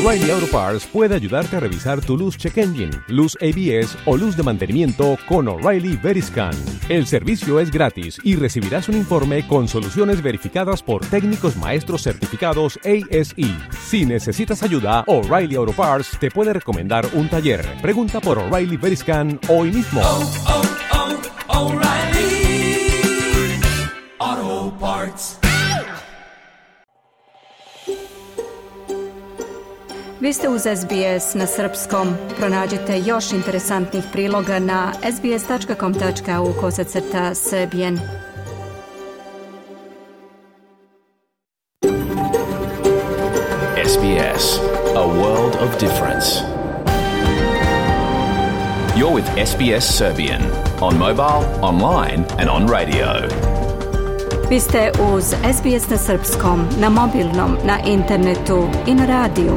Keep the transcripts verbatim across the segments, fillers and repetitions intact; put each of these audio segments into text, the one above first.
O'Reilly Auto Parts puede ayudarte a revisar tu luz check engine, luz A B S o luz de mantenimiento con O'Reilly Veriscan. El servicio es gratis y recibirás un informe con soluciones verificadas por técnicos maestros certificados A S E. Si necesitas ayuda, O'Reilly Auto Parts te puede recomendar un taller. Pregunta por O'Reilly Veriscan hoy mismo. Oh, oh, oh, O'Reilly Auto Parts. Vi ste uz S B S na srpskom. Pronađite još interesantnih priloga na sbs.com.au kosacrta srbijen. S B S, a world of difference. You're with S B S Serbian on mobile, online and on radio. Vi ste uz S B S na srpskom, na mobilnom, na internetu i na radiju.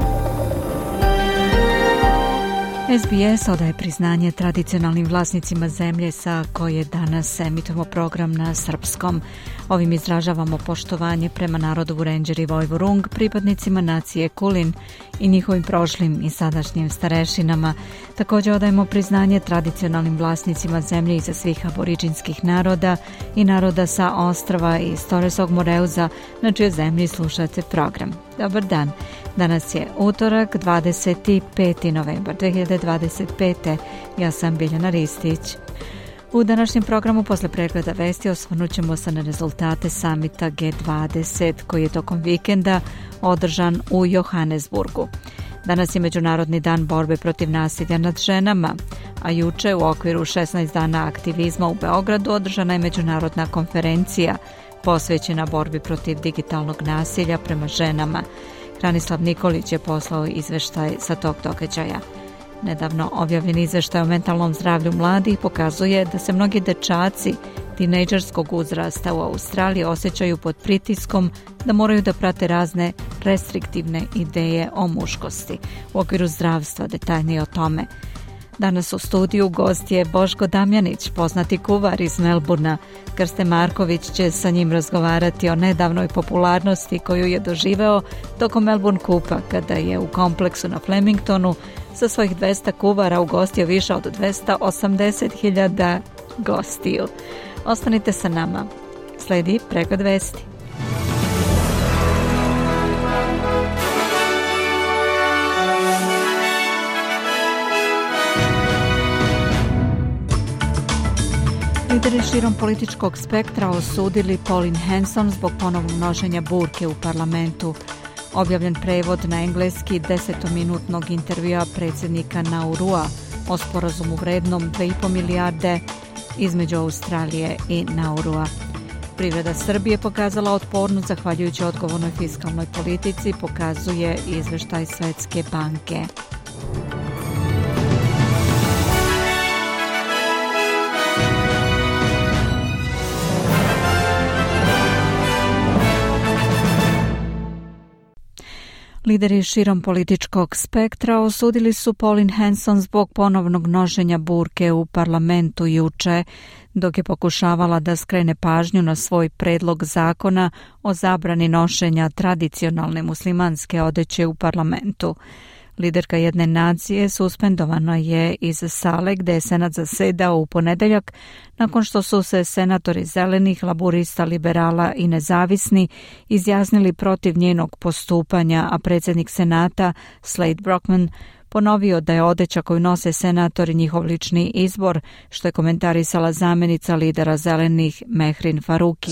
S B S odaje priznanje tradicionalnim vlasnicima zemlje sa koje danas emitujemo program na srpskom. Ovim izražavamo poštovanje prema narodu Vurenđer i Vojvorung, pripadnicima nacije Kulin i njihovim prošlim i sadašnjim starešinama. Također odajemo priznanje tradicionalnim vlasnicima zemlje iza svih aboriđinskih naroda i naroda sa ostrva i Toresog Moreuza, na čijoj zemlji slušate program. Dobar dan. Danas je utorak, dvadeset peti novembar dve hiljade dvadeset pete. Ja sam Biljana Ristić. U današnjem programu posle pregleda vesti osvrnut ćemo se na rezultate samita G dvadeset koji je tokom vikenda održan u Johannesburgu. Danas je Međunarodni dan borbe protiv nasilja nad ženama, a juče u okviru šesnaest dana aktivizma u Beogradu održana je međunarodna konferencija posvećena borbi protiv digitalnog nasilja prema ženama. Hranislav Nikolić je poslao izveštaj sa tog događaja. Nedavno objavljen izveštaj o mentalnom zdravlju mladih pokazuje da se mnogi dečaci tinejdžerskog uzrasta u Australiji osjećaju pod pritiskom da moraju da prate razne restriktivne ideje o muškosti. U okviru zdravstva detaljnije o tome. Danas u studiju gost je Boško Damjanić, poznati kuvar iz Melburna. Krste Marković će sa njim razgovarati o nedavnoj popularnosti koju je doživeo tokom Melbourne Kupa, kada je u kompleksu na Flemingtonu sa svojih dvesta kuvara ugostio više od dvesta osamdeset hiljada gostiju. Ostanite sa nama. Sledi pregled vesti. Lideri širom političkog spektra osudili Pauline Hanson zbog ponovnog množenja burke u parlamentu. Objavljen prevod na engleski desetominutnog intervjua predsjednika Naurua o sporazumu vrednom dve i po milijarde između Australije i Naurua. Privreda Srbije pokazala otpornost zahvaljujući odgovornoj fiskalnoj politici, pokazuje izveštaj Svetske banke. Lideri širom političkog spektra osudili su Pauline Hanson zbog ponovnog množenja burke u parlamentu juče, dok je pokušavala da skrene pažnju na svoj predlog zakona o zabrani nošenja tradicionalne muslimanske odeće u parlamentu. Liderka jedne nacije suspendovana je iz sale gde je senat zasedao u ponedeljak nakon što su se senatori zelenih, laburista, liberala i nezavisni izjasnili protiv njenog postupanja, a predsjednik senata Slade Brockman ponovio da je odeća koju nose senatori njihov lični izbor, što je komentarisala zamjenica lidera zelenih Mehrin Faruki.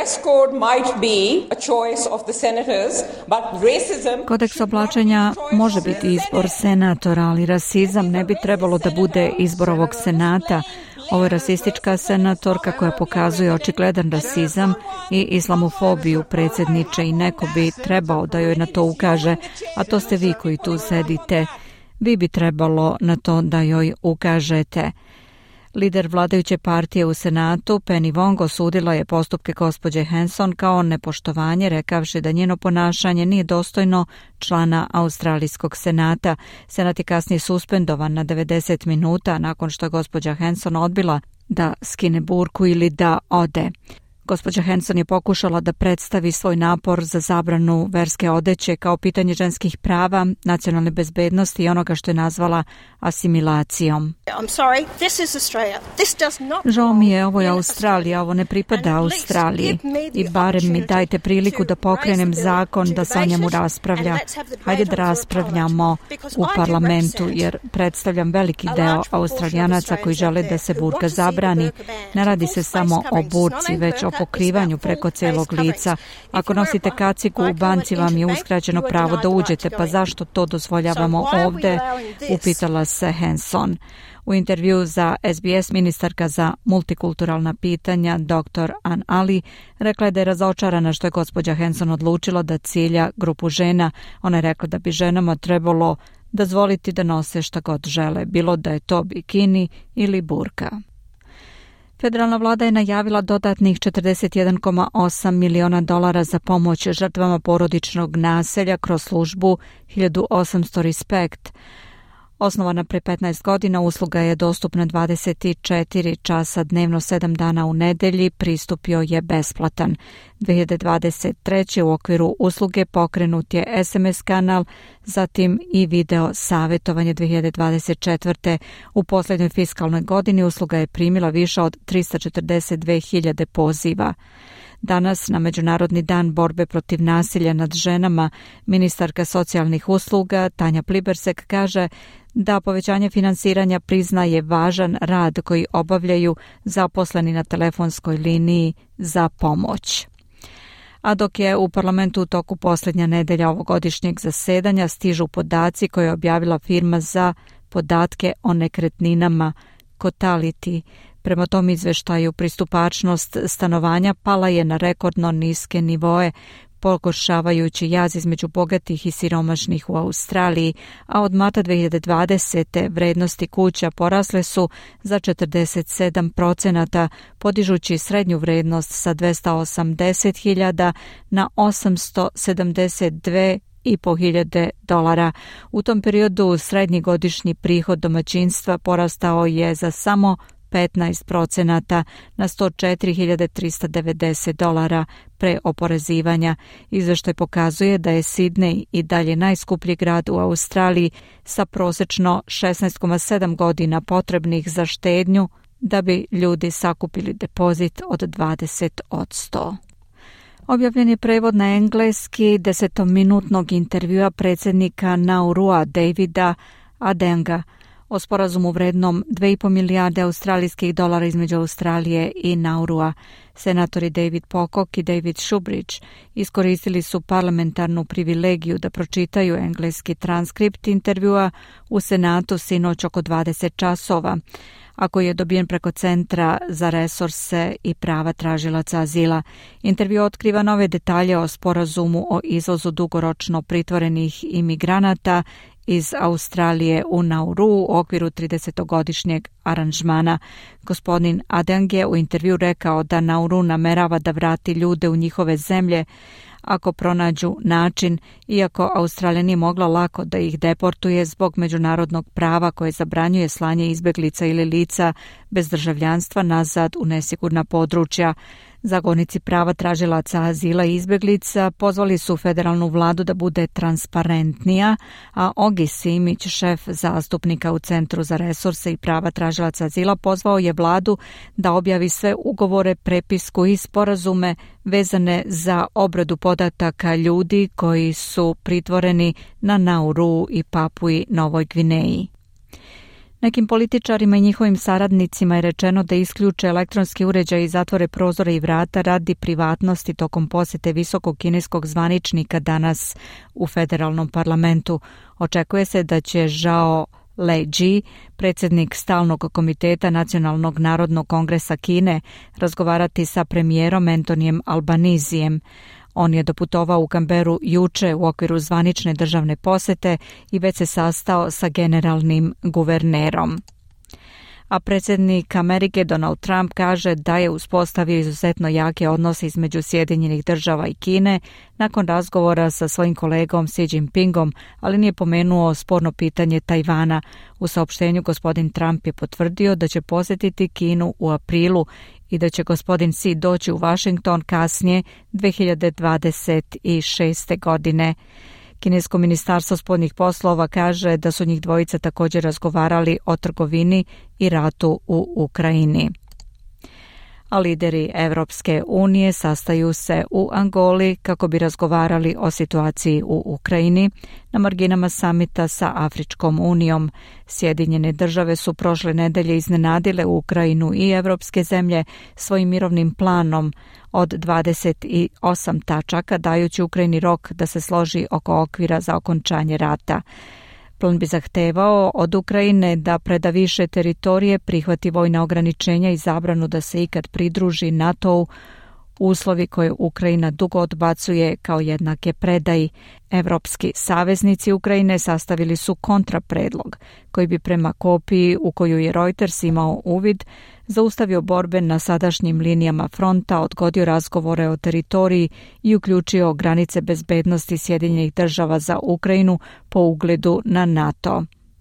Kodeks oblačenja može biti izbor senatora, ali rasizam ne bi trebalo da bude izbor ovog senata. Ovo je rasistička senatorka koja pokazuje očigledan rasizam i islamofobiju, predsjedniče, i neko bi trebao da joj na to ukaže, a to ste vi koji tu sedite. Vi bi trebalo na to da joj ukažete. Lider vladajuće partije u Senatu, Penny Wong, osudila je postupke gospođe Hanson kao nepoštovanje, rekavši da njeno ponašanje nije dostojno člana Australijskog senata. Senat je kasnije suspendovan na devedeset minuta nakon što je gospođa Hanson odbila da skine burku ili da ode. Gospođa Hanson je pokušala da predstavi svoj napor za zabranu verske odeće kao pitanje ženskih prava, nacionalne bezbednosti i onoga što je nazvala asimilacijom. Žao mi je, ovo je Australija, ovo ne pripada Australiji i barem mi dajte priliku da pokrenem zakon da se o njemu raspravlja. Hajde da raspravljamo u parlamentu jer predstavljam veliki deo Australijanaca koji žele da se burka zabrani. Ne radi se samo o burci, već o pokrivanju preko celog lica. Ako nosite kacigu, u banci vam je uskraćeno pravo da uđete, pa zašto to dozvoljavamo ovde? Upitala se Hanson. U intervju za S B S ministarka za multikulturalna pitanja doktor Ann Ali rekla je da je razočarana što je gospođa Hanson odlučila da cilja grupu žena. Ona je rekla da bi ženama trebalo dozvoliti da nose šta god žele, bilo da je to bikini ili burka. Federalna vlada je najavila dodatnih četrdeset jedan zarez osam miliona dolara za pomoć žrtvama porodičnog nasilja kroz službu hiljadu osamsto Respect. Osnovana pre petnaest godina, usluga je dostupna dvadeset četiri časa dnevno, sedam dana u nedelji, pristupio je besplatan. dve hiljade dvadeset treće. u okviru usluge pokrenut je S M S kanal, zatim i video savjetovanje dve hiljade dvadeset četvrte. U posljednjoj fiskalnoj godini usluga je primila više od trista četrdeset dve hiljade poziva. Danas, na Međunarodni dan borbe protiv nasilja nad ženama, ministarka socijalnih usluga Tanja Plibersek kaže da povećanje finansiranja priznaje važan rad koji obavljaju zaposleni na telefonskoj liniji za pomoć. A dok je u parlamentu u toku posljednja nedelja ovogodišnjeg zasedanja, stižu podaci koje je objavila firma za podatke o nekretninama Cotality. Prema tom izveštaju, pristupačnost stanovanja pala je na rekordno niske nivoe, pogoršavajući jaz između bogatih i siromašnih u Australiji, a od marta dve hiljade dvadesete. vrednosti kuća porasle su za četrdeset sedam procenata, podižući srednju vrednost sa dvesta osamdeset hiljada na osamsto sedamdeset dve i po hiljade dolara. U tom periodu srednji godišnji prihod domaćinstva porastao je za samo petnaest procenata na sto četiri hiljade trista devedeset dolara pre oporezivanja. Izveštaj pokazuje da je Sidney i dalje najskuplji grad u Australiji sa prosečno šesnaest zarez sedam godina potrebnih za štednju da bi ljudi sakupili depozit od dvadeset posto. Objavljen je prevod na engleski desetominutnog intervjua predsjednika Naurua Davida Adenga o sporazumu vrednom dve i po milijarde australijskih dolara između Australije i Naurua. Senatori David Pocock i David Shoebridge iskoristili su parlamentarnu privilegiju da pročitaju engleski transkript intervjua u Senatu sinoć oko dvadeset časova, a koji je dobijen preko Centra za resurse i prava tražilaca azila. Intervju otkriva nove detalje o sporazumu o izvozu dugoročno pritvorenih imigranata iz Australije u Nauru u okviru tridesetogodišnjeg aranžmana. Gospodin Adeng je u intervju rekao da Nauru namerava da vrati ljude u njihove zemlje ako pronađu način, iako Australija nije mogla lako da ih deportuje zbog međunarodnog prava koje zabranjuje slanje izbeglica ili lica bez državljanstva nazad u nesigurna područja. Zagovornici prava tražilaca azila i izbeglica pozvali su federalnu vladu da bude transparentnija, a Ogi Simić, šef zastupnika u Centru za resurse i prava tražilaca azila, pozvao je vladu da objavi sve ugovore, prepisku i sporazume vezane za obradu podataka ljudi koji su pritvoreni na Nauru i Papui Novoj Gvineji. Nekim političarima i njihovim saradnicima je rečeno da isključe elektronski uređaj i zatvore prozore i vrata radi privatnosti tokom posjete visokog kineskog zvaničnika danas u federalnom parlamentu. Očekuje se da će Zhao Leji, predsjednik stalnog komiteta Nacionalnog narodnog kongresa Kine, razgovarati sa premijerom Antonijem Albanizijem. On je doputovao u Kamberu juče u okviru zvanične državne posjete i već se sastao sa generalnim guvernerom. a predsjednik Amerike Donald Trump kaže da je uspostavio izuzetno jake odnose između Sjedinjenih država i Kine nakon razgovora sa svojim kolegom Xi Jinpingom, ali nije pomenuo sporno pitanje Tajvana. U saopštenju gospodin Trump je potvrdio da će posjetiti Kinu u aprilu i da će gospodin Xi doći u Washington kasnije dve hiljade dvadeset šeste. godine. Kinesko ministarstvo spoljnih poslova kaže da su njih dvojica također razgovarali o trgovini i ratu u Ukrajini. A lideri Evropske unije sastaju se u Angoli kako bi razgovarali o situaciji u Ukrajini na marginama samita sa Afričkom unijom. Sjedinjene države su prošle nedelje iznenadile Ukrajinu i evropske zemlje svojim mirovnim planom od dvadeset osam tačaka, dajući Ukrajini rok da se složi oko okvira za okončanje rata. Plan bi zahtevao od Ukrajine da preda više teritorije, prihvati vojna ograničenja i zabranu da se ikad pridruži NATO-u, uslovi koje Ukrajina dugo odbacuje kao jednake predaji. Evropski saveznici Ukrajine sastavili su kontrapredlog koji bi prema kopiji u koju je Reuters imao uvid zaustavio borbe na sadašnjim linijama fronta, odgodio razgovore o teritoriji i uključio granice bezbednosti Sjedinjenih država za Ukrajinu po ugledu na NATO.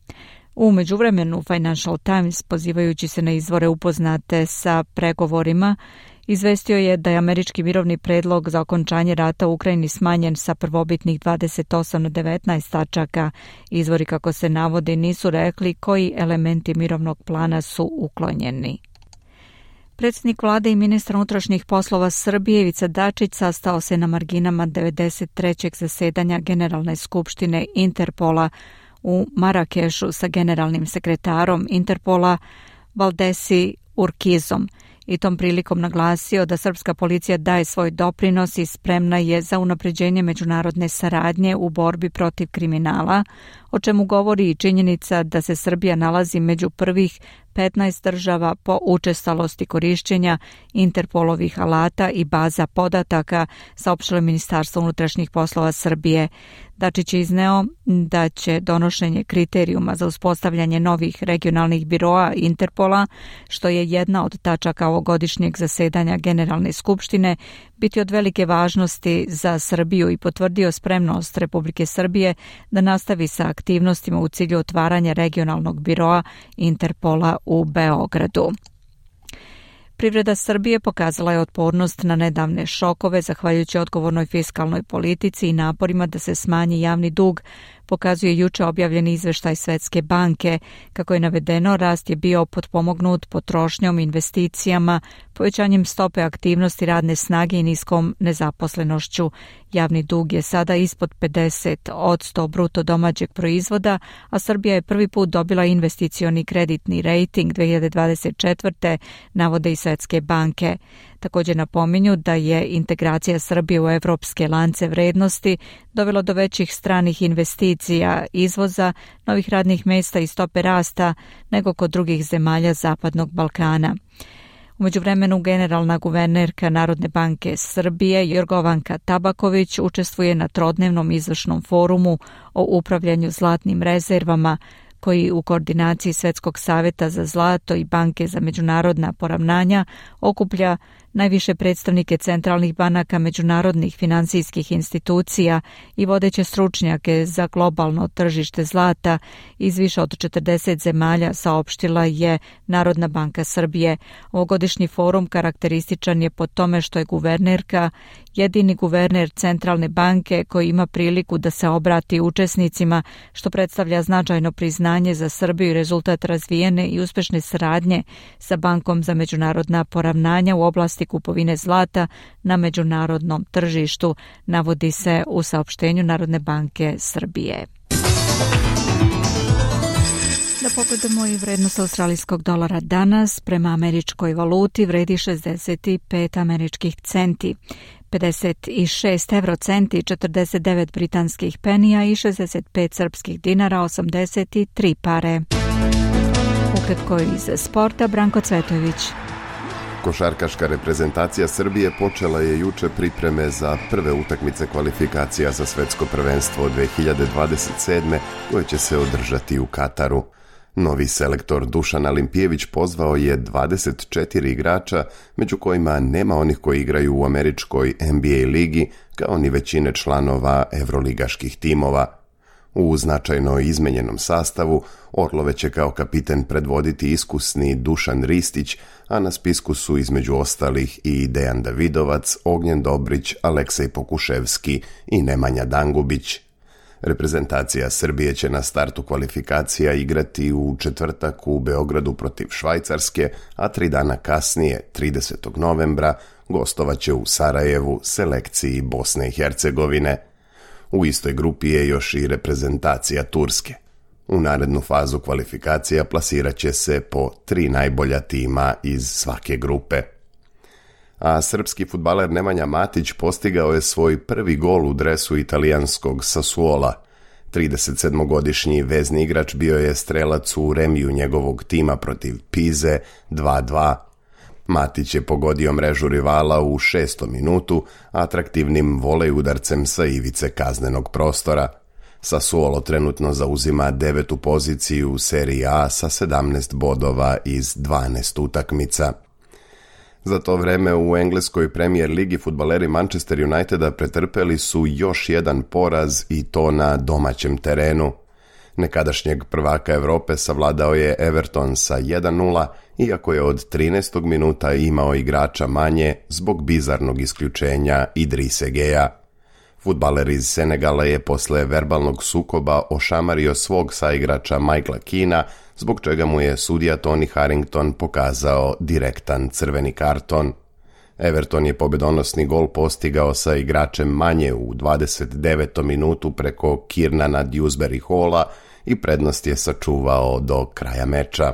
U međuvremenu Financial Times, pozivajući se na izvore upoznate sa pregovorima, izvestio je da je američki mirovni predlog za okončanje rata u Ukrajini smanjen sa prvobitnih dvadeset osam na devetnaest tačaka. Izvori, kako se navodi, nisu rekli koji elementi mirovnog plana su uklonjeni. Predsjednik vlade i ministar unutrašnjih poslova Srbije Ivica Dačić sastao se na marginama devedeset trećeg zasedanja Generalne skupštine Interpola u Marakešu sa generalnim sekretarom Interpola Valdesi Urkizom i tom prilikom naglasio da srpska policija daje svoj doprinos i spremna je za unapređenje međunarodne saradnje u borbi protiv kriminala, o čemu govori i činjenica da se Srbija nalazi među prvih petnaest država po učestalosti korišćenja Interpolovih alata i baza podataka, saopštilo Ministarstvo unutrašnjih poslova Srbije. Dačić je izneo da će donošenje kriterijuma za uspostavljanje novih regionalnih biroa Interpola, što je jedna od tačaka ovogodišnjeg zasedanja Generalne skupštine, biti od velike važnosti za Srbiju i potvrdio spremnost Republike Srbije da nastavi sa aktivnostima u cilju otvaranja regionalnog biroa Interpola u Beogradu. Privreda Srbije pokazala je otpornost na nedavne šokove zahvaljujući odgovornoj fiskalnoj politici i naporima da se smanji javni dug, pokazuje juče objavljeni izveštaj Svetske banke. Kako je navedeno, rast je bio potpomognut potrošnjom, investicijama, povećanjem stope aktivnosti radne snage i niskom nezaposlenošću. Javni dug je sada ispod pedeset posto bruto domaćeg proizvoda, a Srbija je prvi put dobila investicioni kreditni rejting dve hiljade dvadeset četvrte. navode i Svetske banke. Također napominju da je integracija Srbije u evropske lance vrednosti dovelo do većih stranih investicija, izvoza, novih radnih mjesta i stope rasta nego kod drugih zemalja Zapadnog Balkana. U međuvremenu generalna guvernerka Narodne banke Srbije Jorgovanka Tabaković učestvuje na trodnevnom izvršnom forumu o upravljanju zlatnim rezervama koji u koordinaciji Svetskog savjeta za zlato i Banke za međunarodna poravnanja okuplja najviše predstavnike centralnih banaka, međunarodnih finansijskih institucija i vodeće stručnjake za globalno tržište zlata iz više od četrdeset zemalja, saopštila je Narodna banka Srbije. Ovogodišnji forum karakterističan je po tome što je guvernerka jedini guverner Centralne banke koji ima priliku da se obrati učesnicima, što predstavlja značajno priznanje za Srbiju i rezultat razvijene i uspešne saradnje sa Bankom za međunarodna poravnanja u oblasti kupovine zlata na međunarodnom tržištu, navodi se u saopštenju Narodne banke Srbije. Da pogledamo i vrednost australijskog dolara danas, prema američkoj valuti vredi šezdeset pet američkih centi, pedeset šest evrocenti, četrdeset devet britanskih penija i šezdeset pet srpskih dinara, osamdeset tri pare. Ukratko iz sporta, Branko Cvetović. Košarkaška reprezentacija Srbije počela je juče pripreme za prve utakmice kvalifikacija za svetsko prvenstvo dve hiljade dvadeset sedme koje će se održati u Kataru. Novi selektor Dušan Alimpijević pozvao je dvadeset četiri igrača, među kojima nema onih koji igraju u američkoj N B A ligi, kao ni većine članova evroligaških timova. U značajno izmenjenom sastavu Orlove će kao kapiten predvoditi iskusni Dušan Ristić, a na spisku su između ostalih i Dejan Davidovac, Ognjen Dobrić, Aleksej Pokuševski i Nemanja Dangubić. Reprezentacija Srbije će na startu kvalifikacija igrati u četvrtak u Beogradu protiv Švajcarske, a tri dana kasnije, tridesetog novembra, gostovaće u Sarajevu selekciji Bosne i Hercegovine. U istoj grupi je još i reprezentacija Turske. U narednu fazu kvalifikacija plasirat će se po tri najbolja tima iz svake grupe. A srpski fudbaler Nemanja Matić postigao je svoj prvi gol u dresu italijanskog Sassuola. tridesetsedmogodišnji vezni igrač bio je strelac u remiju njegovog tima protiv Pize dva dva. Matić je pogodio mrežu rivala u šestom minutu atraktivnim volej udarcem sa ivice kaznenog prostora. Sassuolo trenutno zauzima devetu poziciju u seriji A sa sedamnaest bodova iz dvanaest utakmica. Za to vreme u engleskoj Premier ligi fudbaleri Manchester Uniteda pretrpeli su još jedan poraz i to na domaćem terenu. Nekadašnjeg prvaka Evrope savladao je Everton sa jedan nula, iako je od trinaestog minuta imao igrača manje zbog bizarnog isključenja Idrise Geja. Fudbaler iz Senegala je posle verbalnog sukoba ošamario svog saigrača Michaela Keana, zbog čega mu je sudija Tony Harrington pokazao direktan crveni karton. Everton je pobedonosni gol postigao sa igračem manje u dvadeset devetom minutu preko Kiernana Dewsbury Halla i prednost je sačuvao do kraja meča.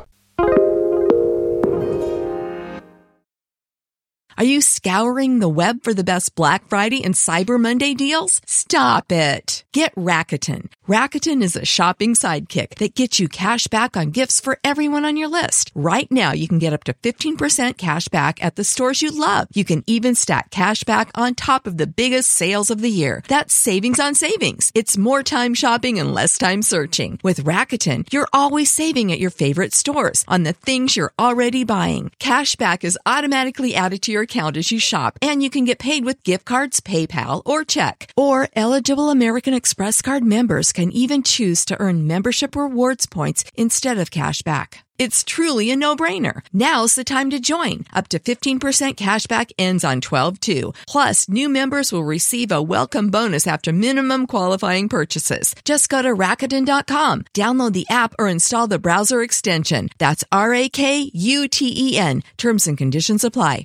Are you scouring the web for the best Black Friday and Cyber Monday deals? Stop it. Get Rakuten. Rakuten is a shopping sidekick that gets you cash back on gifts for everyone on your list. Right now, you can get up to fifteen percent cash back at the stores you love. You can even stack cash back on top of the biggest sales of the year. That's savings on savings. It's more time shopping and less time searching. With Rakuten, you're always saving at your favorite stores on the things you're already buying. Cash back is automatically added to your account as you shop, and you can get paid with gift cards, PayPal, or check. Or eligible American Express card members can even choose to earn membership rewards points instead of cash back. It's truly a no-brainer. Now's the time to join. Up to fifteen percent cash back ends on twelve two. Plus, new members will receive a welcome bonus after minimum qualifying purchases. Just go to Rakuten dot com, download the app, or install the browser extension. That's R A K U T E N. Terms and conditions apply.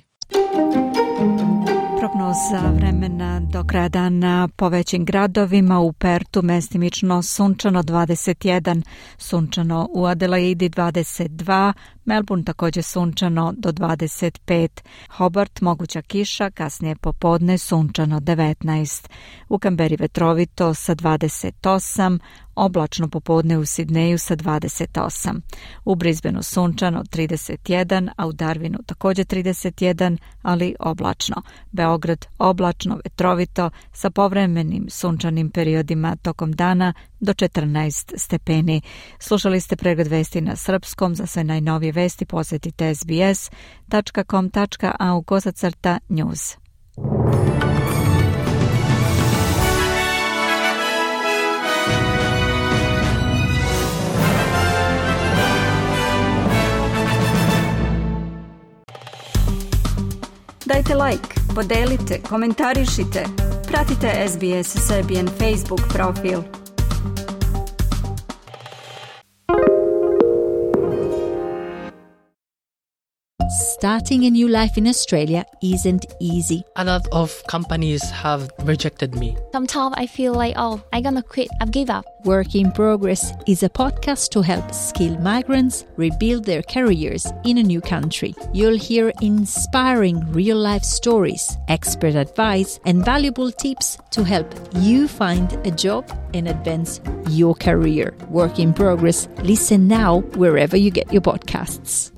Prognoza vremena do kraja dana po većim gradovima: u Pertu mestimično sunčano dvadeset jedan, sunčano u Adelaidi dvadeset dva, Melbourne također sunčano do dvadeset pet, Hobart moguća kiša, kasnije popodne sunčano devetnaest, u Kamberi vetrovito sa dvadeset osam, oblačno popodne u Sidneju sa dvadeset osam, u Brisbaneu sunčano trideset jedan, a u Darwinu također trideset jedan, ali oblačno. Beograd oblačno, vetrovito, sa povremenim sunčanim periodima tokom dana do četrnaest stepeni. Slušali ste pregled vesti na srpskom. Za sve najnovije vesti posjetite s b s dot com dot a u kozacrta news. Dajte like, podelite, komentarišite, pratite S B S Serbian Facebook profil. Starting a new life in Australia isn't easy. A lot of companies have rejected me. Sometimes I feel like, oh, I'm gonna quit, I've give up. Work in Progress is a podcast to help skilled migrants rebuild their careers in a new country. You'll hear inspiring real-life stories, expert advice, and valuable tips to help you find a job and advance your career. Work in Progress. Listen now wherever you get your podcasts.